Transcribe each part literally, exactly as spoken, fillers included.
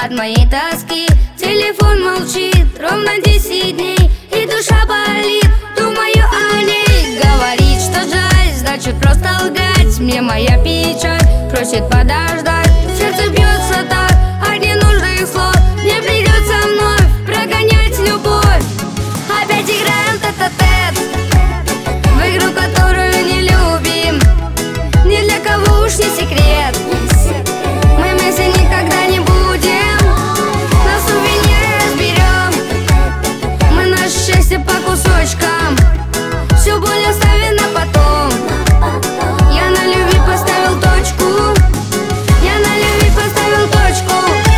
от моей тоски. Телефон молчит ровно десять дней, и душа болит, думаю о ней. Говорит, что жаль, значит просто лгать. Мне моя печаль просит подождать. Сердце бьется так от ненужных слов. Мне придется вновь прогонять любовь. Опять играем тет-а-тет в игру, которую не любим. Ни для кого уж не секрет, мы вместе никогда не будем. На сувениры разберем мы наше счастье по кусочкам. Все боль оставим на потом. Я на любви поставил точку. Я на любви поставил точку.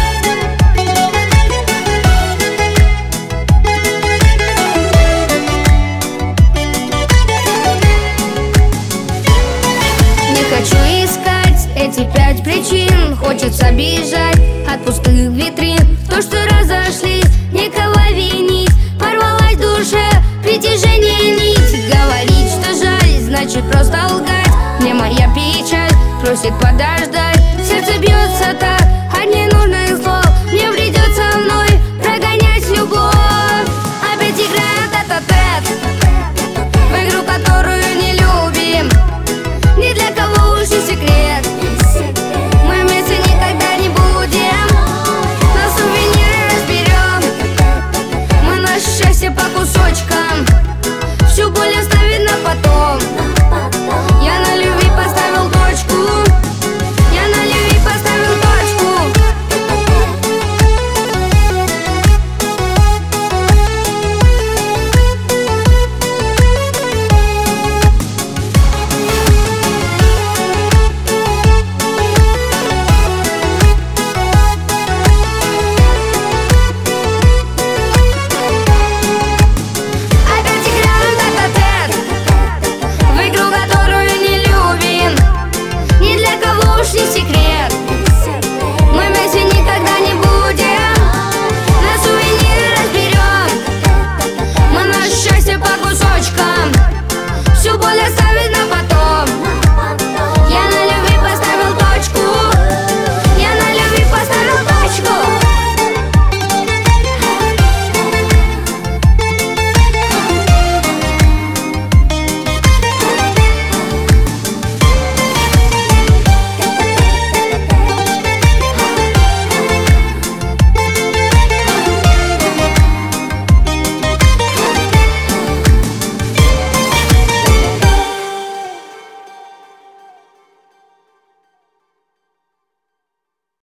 Не хочу искать эти пять причин. Хочется бежать от пустых витрин. То, что разошлись, никого винить. Порвалась в душе притяжение нить. Говорить, что жаль, значит просто лгать. Мне моя печаль просит подождать.